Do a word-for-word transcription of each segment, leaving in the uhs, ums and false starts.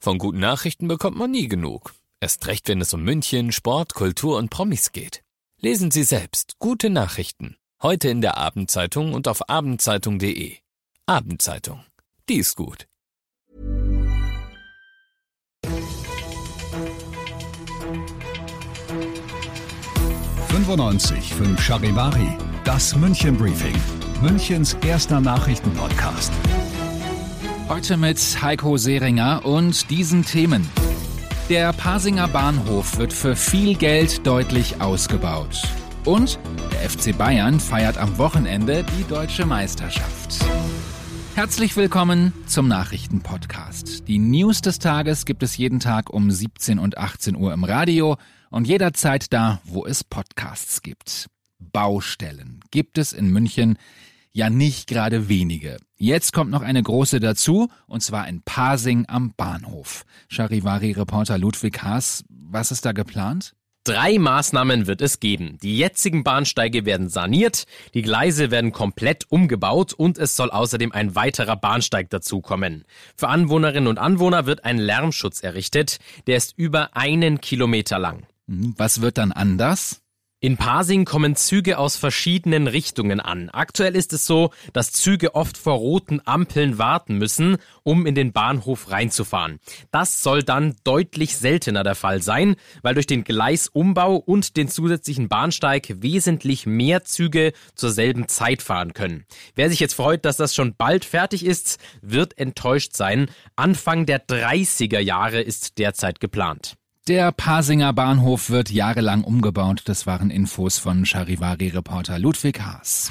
Von guten Nachrichten bekommt man nie genug. Erst recht, wenn es um München, Sport, Kultur und Promis geht. Lesen Sie selbst gute Nachrichten. Heute in der Abendzeitung und auf abendzeitung punkt de. Abendzeitung. Die ist gut. fünfundneunzig Komma fünf Charivari, das München Briefing, Münchens erster Nachrichtenpodcast. Heute mit Heiko Seringer und diesen Themen. Der Pasinger Bahnhof wird für viel Geld deutlich ausgebaut. Und der F C Bayern feiert am Wochenende die deutsche Meisterschaft. Herzlich willkommen zum Nachrichtenpodcast. Die News des Tages gibt es jeden Tag um siebzehn und achtzehn Uhr im Radio und jederzeit da, wo es Podcasts gibt. Baustellen gibt es in München ja nicht gerade wenige. Jetzt kommt noch eine große dazu, und zwar in Pasing am Bahnhof. Charivari-Reporter Ludwig Haas, was ist da geplant? Drei Maßnahmen wird es geben. Die jetzigen Bahnsteige werden saniert, die Gleise werden komplett umgebaut und es soll außerdem ein weiterer Bahnsteig dazukommen. Für Anwohnerinnen und Anwohner wird ein Lärmschutz errichtet, der ist über einen Kilometer lang. Was wird dann anders? In Pasing kommen Züge aus verschiedenen Richtungen an. Aktuell ist es so, dass Züge oft vor roten Ampeln warten müssen, um in den Bahnhof reinzufahren. Das soll dann deutlich seltener der Fall sein, weil durch den Gleisumbau und den zusätzlichen Bahnsteig wesentlich mehr Züge zur selben Zeit fahren können. Wer sich jetzt freut, dass das schon bald fertig ist, wird enttäuscht sein. Anfang der dreißiger Jahre ist derzeit geplant. Der Pasinger Bahnhof wird jahrelang umgebaut. Das waren Infos von Charivari-Reporter Ludwig Haas.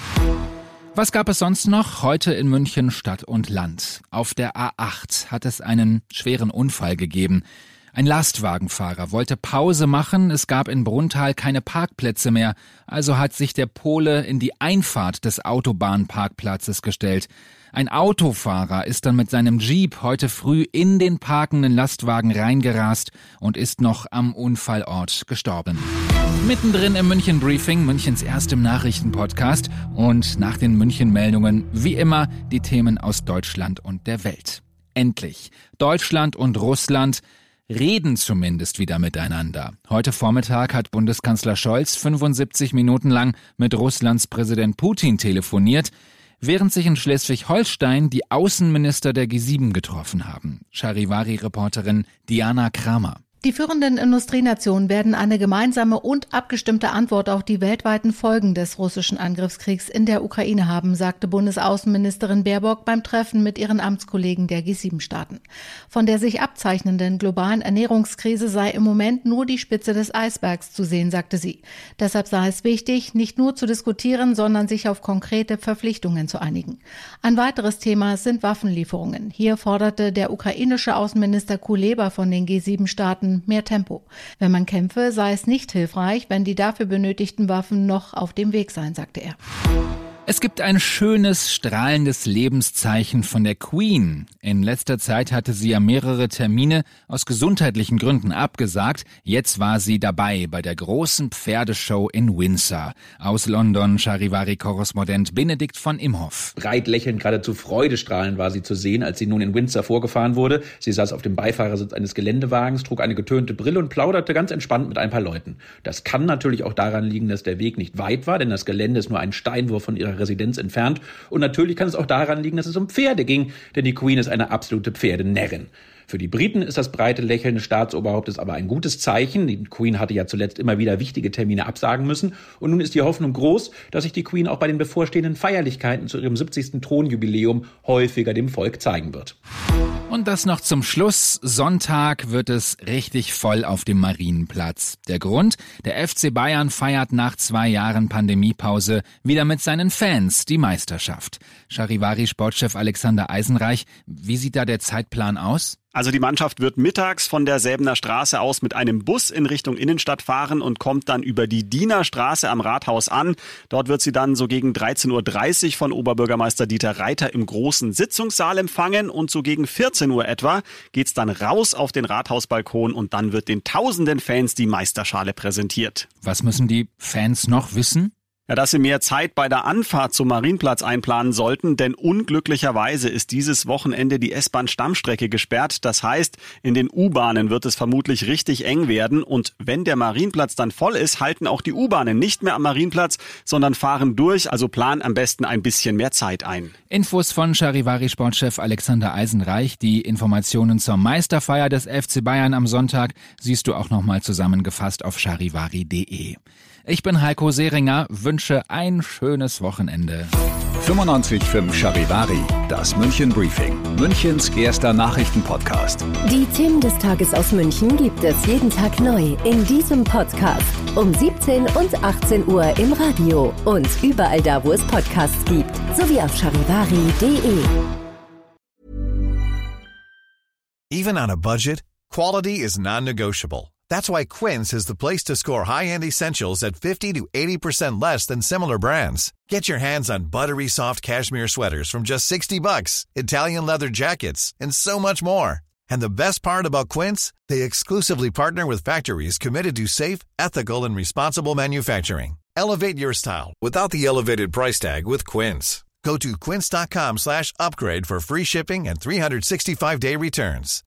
Was gab es sonst noch? Heute in München Stadt und Land. Auf der A acht hat es einen schweren Unfall gegeben. Ein Lastwagenfahrer wollte Pause machen, es gab in Brunnthal keine Parkplätze mehr, also hat sich der Pole in die Einfahrt des Autobahnparkplatzes gestellt. Ein Autofahrer ist dann mit seinem Jeep heute früh in den parkenden Lastwagen reingerast und ist noch am Unfallort gestorben. Mittendrin im München Briefing, Münchens erstem Nachrichtenpodcast, und nach den München-Meldungen wie immer die Themen aus Deutschland und der Welt. Endlich! Deutschland und Russland reden zumindest wieder miteinander. Heute Vormittag hat Bundeskanzler Scholz fünfundsiebzig Minuten lang mit Russlands Präsident Putin telefoniert, während sich in Schleswig-Holstein die Außenminister der G sieben getroffen haben. Charivari-Reporterin Diana Kramer. Die führenden Industrienationen werden eine gemeinsame und abgestimmte Antwort auf die weltweiten Folgen des russischen Angriffskriegs in der Ukraine haben, sagte Bundesaußenministerin Baerbock beim Treffen mit ihren Amtskollegen der G sieben Staaten. Von der sich abzeichnenden globalen Ernährungskrise sei im Moment nur die Spitze des Eisbergs zu sehen, sagte sie. Deshalb sei es wichtig, nicht nur zu diskutieren, sondern sich auf konkrete Verpflichtungen zu einigen. Ein weiteres Thema sind Waffenlieferungen. Hier forderte der ukrainische Außenminister Kuleba von den G sieben Staaten mehr Tempo. Wenn man kämpfe, sei es nicht hilfreich, wenn die dafür benötigten Waffen noch auf dem Weg seien, sagte er. Es gibt ein schönes, strahlendes Lebenszeichen von der Queen. In letzter Zeit hatte sie ja mehrere Termine aus gesundheitlichen Gründen abgesagt. Jetzt war sie dabei bei der großen Pferdeshow in Windsor. Aus London Charivari-Korrespondent Benedikt von Imhoff. Breit lächelnd, geradezu freudestrahlend war sie zu sehen, als sie nun in Windsor vorgefahren wurde. Sie saß auf dem Beifahrersitz eines Geländewagens, trug eine getönte Brille und plauderte ganz entspannt mit ein paar Leuten. Das kann natürlich auch daran liegen, dass der Weg nicht weit war, denn das Gelände ist nur ein Steinwurf von ihrer Residenz entfernt. Und natürlich kann es auch daran liegen, dass es um Pferde ging, denn die Queen ist eine absolute Pferdenärrin. Für die Briten ist das breite Lächeln des Staatsoberhauptes aber ein gutes Zeichen. Die Queen hatte ja zuletzt immer wieder wichtige Termine absagen müssen. Und nun ist die Hoffnung groß, dass sich die Queen auch bei den bevorstehenden Feierlichkeiten zu ihrem siebzigsten Thronjubiläum häufiger dem Volk zeigen wird. Und das noch zum Schluss. Sonntag wird es richtig voll auf dem Marienplatz. Der Grund? Der F C Bayern feiert nach zwei Jahren Pandemiepause wieder mit seinen Fans die Meisterschaft. Charivari-Sportchef Alexander Eisenreich, wie sieht da der Zeitplan aus? Also die Mannschaft wird mittags von der Säbener Straße aus mit einem Bus in Richtung Innenstadt fahren und kommt dann über die Diener Straße am Rathaus an. Dort wird sie dann so gegen dreizehn Uhr dreißig von Oberbürgermeister Dieter Reiter im großen Sitzungssaal empfangen und so gegen vierzehn Uhr etwa geht's dann raus auf den Rathausbalkon und dann wird den tausenden Fans die Meisterschale präsentiert. Was müssen die Fans noch wissen? Ja, dass Sie mehr Zeit bei der Anfahrt zum Marienplatz einplanen sollten, denn unglücklicherweise ist dieses Wochenende die S-Bahn-Stammstrecke gesperrt. Das heißt, in den U-Bahnen wird es vermutlich richtig eng werden und wenn der Marienplatz dann voll ist, halten auch die U-Bahnen nicht mehr am Marienplatz, sondern fahren durch, also plan am besten ein bisschen mehr Zeit ein. Infos von Charivari-Sportchef Alexander Eisenreich. Die Informationen zur Meisterfeier des F C Bayern am Sonntag siehst du auch nochmal zusammengefasst auf charivari punkt de. Ich bin Heiko Seringer, wünsche ein schönes Wochenende. fünfundneunzig Komma fünf Charivari, das München Briefing, Münchens erster Nachrichtenpodcast. Die Themen des Tages aus München gibt es jeden Tag neu in diesem Podcast. Um siebzehn und achtzehn Uhr im Radio und überall da, wo es Podcasts gibt, sowie auf charivari punkt de. Even on a budget, quality is non-negotiable. That's why Quince is the place to score high-end essentials at fifty to eighty percent less than similar brands. Get your hands on buttery soft cashmere sweaters from just sixty bucks, Italian leather jackets, and so much more. And the best part about Quince, they exclusively partner with factories committed to safe, ethical, and responsible manufacturing. Elevate your style without the elevated price tag with Quince. Go to quince.com slash upgrade for free shipping and three sixty-five day returns.